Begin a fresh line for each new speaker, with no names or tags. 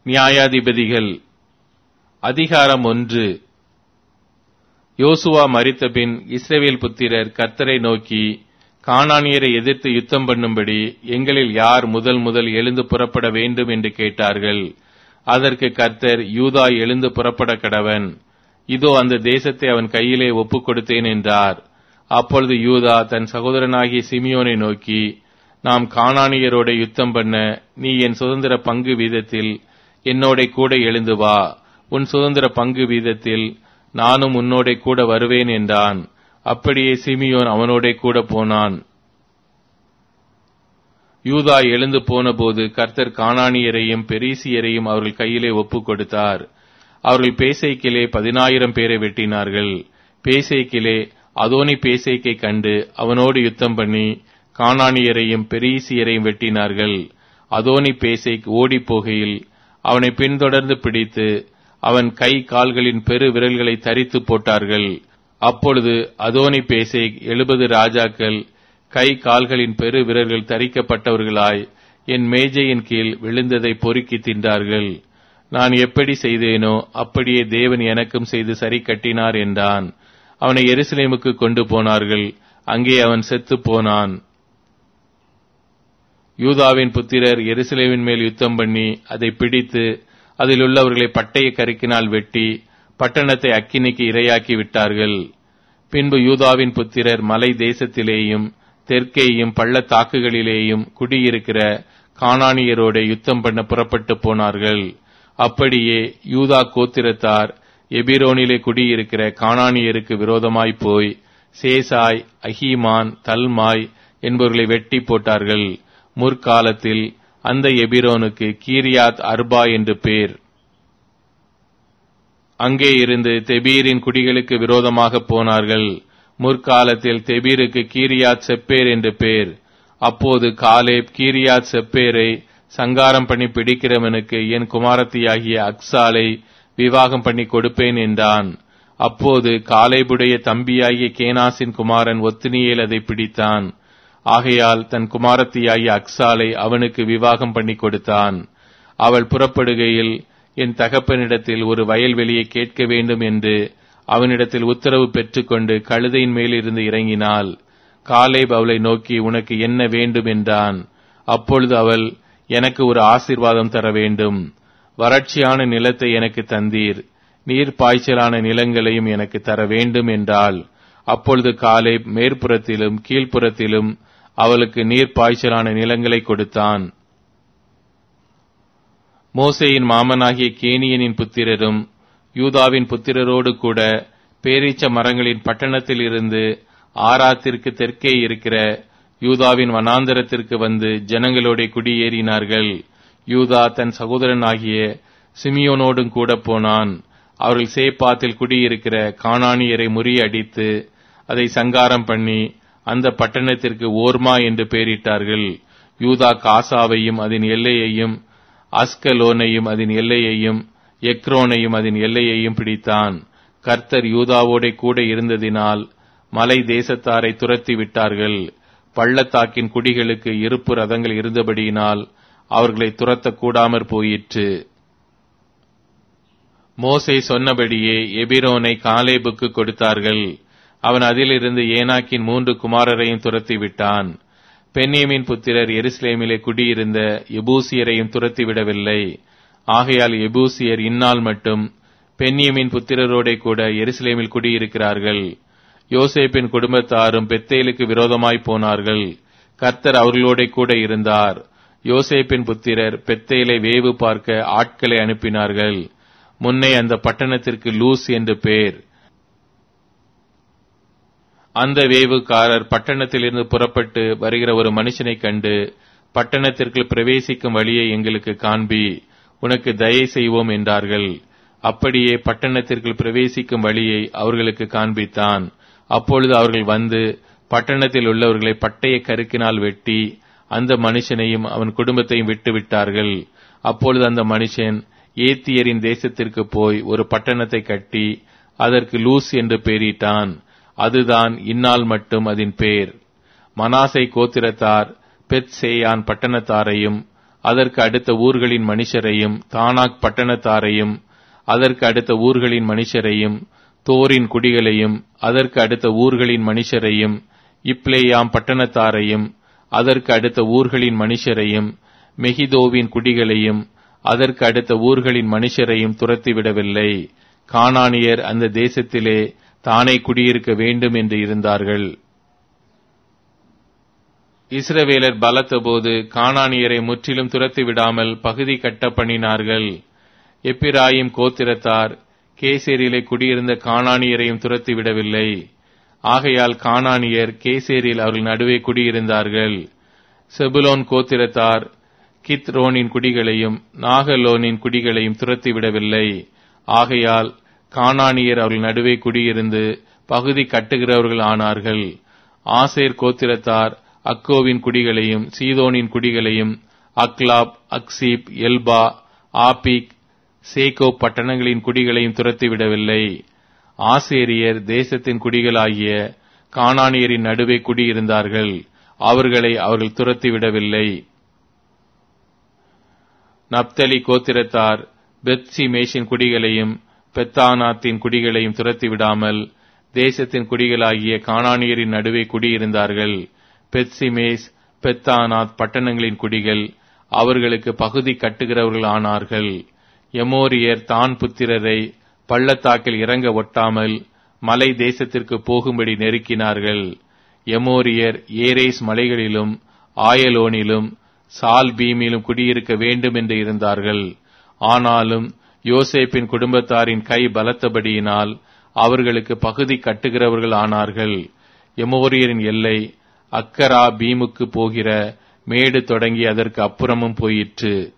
நியாயாதிபதிகள் அதிகாரம் 1. யோசுவா மரித்தபின் இஸ்ரவேல் புத்திரர் கர்த்தரை நோக்கி, கானானியரை எதிர்த்து யுத்தம் பண்ணும்படி எங்களில் யார் முதல் எழுந்து புறப்பட வேண்டும் என்று கேட்டார்கள். அதற்கு கர்த்தர், யூதா எழுந்து புறப்பட கடவன். இதோ அந்த தேசத்தை அவன் கையிலே ஒப்புக் கொடுத்தேன் என்றார். அப்பொழுது யூதா தன் சகோதரனாகிய சிமியோனை நோக்கி, நாம் கானானியரோட யுத்தம் பண்ண நீ என் சுதந்திர பங்கு வீதத்தில் என்னோட கூட எழுந்து வா, உன் சுதந்திர பங்கு வீதத்தில் நானும் உன்னோட கூட வருவேன் என்றான். அப்படியே சிமியோன் அவனோட கூட போனான். யூதா எழுந்து போன போது கர்த்தர் கானானியரையும் பெரிசியரையும் அவர்கள் கையிலே ஒப்புக் கொடுத்தார். அவர்கள் பேசைக்கிலே 10,000 பேரை வெட்டினார்கள். பேசைக்கிலே அதோனி பேசைக்கை கண்டு அவனோடு யுத்தம் பண்ணி கானானியரையும் பெரிசியரையும் வெட்டினார்கள். அதோனி பேசைக் ஓடி போகையில் அவனை பின்தொடர்ந்து பிடித்து அவன் கை கால்களின் பெரு விரல்களை தரித்து போட்டார்கள். அப்பொழுது அதோனி பேசேக் 70 ராஜாக்கள் கை கால்களின் பெரு விரல்கள் தரிக்கப்பட்டவர்களாய் என் மேஜையின் கீழ் விழுந்ததை பொறுக்கி தின்றார்கள். நான் எப்படி செய்தேனோ அப்படியே தேவன் எனக்கும் செய்து சரி கட்டினார் என்றான். அவனை எருசலேமுக்கு கொண்டு போனார்கள். அங்கே அவன் செத்து போனான். யூதாவின் புத்திரர் எருசலேமின் மேல் யுத்தம் பண்ணி அதை பிடித்து அதில் உள்ளவர்களை பட்டய கருக்கினால் வெட்டி பட்டணத்தை அக்கினிக்கு இரையாக்கி விட்டார்கள். பின்பு யூதாவின் புத்திரர் மலை தேசத்திலேயும் தெற்கேயும் பள்ளத்தாக்குகளிலேயும் குடியிருக்கிற கானானியரோட யுத்தம் பண்ண புறப்பட்டு போனார்கள். அப்படியே யூதா கோத்திரத்தார் எபிரோனிலே குடியிருக்கிற கானானியருக்கு விரோதமாய் போய் சேசாய், அஹீமான், தல்மாய் என்பவர்களை வெட்டி போட்டார்கள். முற்காலத்தில் அந்த எபிரோனுக்கு கீரியாத் அர்பா என்று பேர். அங்கே இருந்து தெபீரின் குடிகளுக்கு விரோதமாக போனார்கள். முற்காலத்தில் தெபீருக்கு கீரியாத் செப்பேர் என்று பேர். அப்போது காலேப் கீரியாத் செப்பேரை சங்காரம் பண்ணி பிடிக்கிறவனுக்கு என் குமாரத்தியாகிய அக்சாலை விவாகம் பண்ணி கொடுப்பேன் என்றான். அப்போது காலேபுடைய தம்பியாகிய கேனாசின் குமாரன் ஒத்னியேல் அதை பிடித்தான். ஆகையால் தன் குமாரத்தியாகிய அக்சாலை அவனுக்கு விவாகம் பண்ணி கொடுத்தான். அவள் புறப்படுகையில் என் தகப்பனிடத்தில் ஒரு வயல்வெளியை கேட்க வேண்டும் என்று அவனிடத்தில் உத்தரவு பெற்றுக்கொண்டு கழுதையின் மேலிருந்து இறங்கினாள். காலேப் அவளை நோக்கி, உனக்கு என்ன வேண்டும் என்றான். அப்பொழுது அவள், எனக்கு ஒரு ஆசீர்வாதம் தர வேண்டும். வறட்சியான நிலத்தை எனக்கு தந்தீர், நீர் பாய்ச்சலான நிலங்களையும் எனக்கு தர வேண்டும் என்றாள். அப்பொழுது காலேப் மேற்புறத்திலும் கீழ்ப்புறத்திலும் அவளுக்கு நீர் பாய்ச்சலான நிலங்களை கொடுத்தான். மோசேயின் மாமனாகிய கேனியனின் புத்திரரும் யூதாவின் புத்திரரோடு கூட பேரீச்ச மரங்களின் பட்டணத்தில் இருந்து ஆராத்திற்கு தெற்கே இருக்கிற யூதாவின் வனாந்தரத்திற்கு வந்து ஜனங்களோட குடியேறினார்கள். யூதா தன் சகோதரனாகிய சிமியோனோடும் கூட போனான். அவர்கள் சேப்பாத்தில் குடியிருக்கிற கானானியரை முறியடித்து அதை சங்காரம் பண்ணி அந்த பட்டணத்திற்கு ஓர்மா என்று பெயரிட்டார்கள். யூதா காசாவையும் அதன் எல்லையையும், அஸ்கலோனையும் அதன் எல்லையையும், எக்ரோனையும் அதன் எல்லையையும் பிடித்தான். கர்த்தர் யூதாவோட கூட இருந்ததினால் மலை தேசத்தாரை துரத்தி விட்டார்கள். பள்ளத்தாக்கின் குடிகளுக்கு இருப்பு ரதங்கள் இருந்தபடியினால் அவர்களை துரத்த கூடாமற் போயிற்று. மோசே சொன்னபடியே எபிரோனை காலேபுக்கு கொடுத்தார்கள். அவன் அதிலிருந்து ஏனாக்கின் 3 குமாரரையும் துரத்தி விட்டான். பென்யமீன் புத்திரர் எருசலேமிலே குடியிருந்த எபூசியரையும் துரத்திவிடவில்லை. ஆகையால் எபூசியர் இந்நாள் மட்டும் பென்யமீன் புத்திரரோட கூட எருசலேமில் குடியிருக்கிறார்கள். யோசேப்பின் குடும்பத்தாரும் பெத்தேலுக்கு விரோதமாய் போனார்கள். கர்த்தர் அவர்களோட கூட இருந்தார். யோசேப்பின் புத்திரர் பெத்தேலை வேவு பார்க்க ஆட்களை அனுப்பினார்கள். முன்னே அந்த பட்டணத்திற்கு லூஸ் என்று பேர். அந்த வேவுக்காரர் பட்டணத்திலிருந்து புறப்பட்டு வருகிற ஒரு மனுஷனை கண்டு, பட்டணத்திற்குள் பிரவேசிக்கும் வழியை எங்களுக்கு காண்பி, உனக்கு தயை செய்வோம் என்றார்கள். அப்படியே பட்டணத்திற்குள் பிரவேசிக்கும் வழியை அவர்களுக்கு காண்பித்தான். அப்பொழுது அவர்கள் வந்து பட்டணத்தில் உள்ளவர்களை பட்டய கருக்கினால் வெட்டி அந்த மனுஷனையும் அவன் குடும்பத்தையும் விட்டு விட்டார்கள். அப்பொழுது அந்த மனுஷன் ஏத்தியரின் தேசத்திற்கு போய் ஒரு பட்டணத்தை கட்டி அதற்கு லூஸ் என்று பெயரிட்டான். அதுதான் இந்நாள் மட்டும் அதன் பேர். மனாசை கோத்திரத்தார் பெத்சேயான் பட்டணத்தாரையும் அதற்கு அடுத்த ஊர்களின் மனுஷரையும், தானாக் பட்டணத்தாரையும், அதற்கு அடுத்த ஊர்களின் மனுஷரையும், தோரின் குடிகளையும், அதற்கு அடுத்த ஊர்களின் மனுஷரையும், இப்ளேயாம் பட்டணத்தாரையும், அதற்கு அடுத்த ஊர்களின் மனுஷரையும், மெகிதோவின் குடிகளையும், அதற்கு அடுத்த ஊர்களின் மனுஷரையும் துரத்திவிடவில்லை. கானானியர் அந்த தேசத்திலே தானே குடியிருக்க வேண்டும் என்று இருந்தார்கள். இஸ்ரவேலர் பலத்தபோது கானானியரை முற்றிலும் துரத்திவிடாமல் பகுதி கட்ட பண்ணினார்கள். எப்பிராயிம் கோத்திரத்தார் கேசேரிலே குடியிருந்த கானானியரையும் துரத்திவிடவில்லை. ஆகையால் கானானியர் கேசேரில் அவர்கள் நடுவே குடியிருந்தார்கள். செபுலோன் கோத்திரத்தார் கித்ரோனின் குடிகளையும் நாகலோனின் குடிகளையும் துரத்திவிடவில்லை. ஆகையால் கானானியர் அவர்கள் நடுவே குடியிருந்து பகுதி கட்டுகிறவர்கள் ஆனார்கள். ஆசேர் கோத்திரத்தார் அக்கோவின் குடிகளையும் சீதோனின் குடிகளையும் அக்லாப், அக்சீப், எல்பா, ஆபிக், சேகோ பட்டணங்களின் குடிகளையும் துரத்திவிடவில்லை. ஆசேரியர் தேசத்தின் குடிகளாகிய கானானியரின் நடுவே குடியிருந்தார்கள். அவர்களை அவர்கள் துரத்திவிடவில்லை. நப்தலி கோத்திரத்தார் பெத்சிமேஷின் குடிகளையும் பெத்தானாத்தின் குடிகளையும் துரத்திவிடாமல் தேசத்தின் குடிகளாகிய கானானியரின் நடுவே குடியிருந்தார்கள். பெத்சிமேஸ், பெத்தானாத் பட்டணங்களின் குடிகள் அவர்களுக்கு பகுதி கட்டுகிறவர்கள் ஆனார்கள். எமோரியர் தான் புத்திரரை பள்ளத்தாக்கில் இறங்க ஒட்டாமல் மலை தேசத்திற்கு போகும்படி நெருக்கினார்கள். எமோரியர் ஏரேஸ் மலைகளிலும் ஆயலோனிலும் சால் பீமிலும் குடியிருக்க வேண்டும் என்று இருந்தார்கள். ஆனாலும் யோசேப்பின் குடும்பத்தாரின் கை பலத்தபடியினால் அவர்களுக்கு பகுதி கட்டுகிறவர்கள் ஆனார்கள். எமோரியரின் எல்லை அக்கரா பீமுக்கு போகிற மேடு தொடங்கி அதற்கு அப்புறமும் போயிற்று.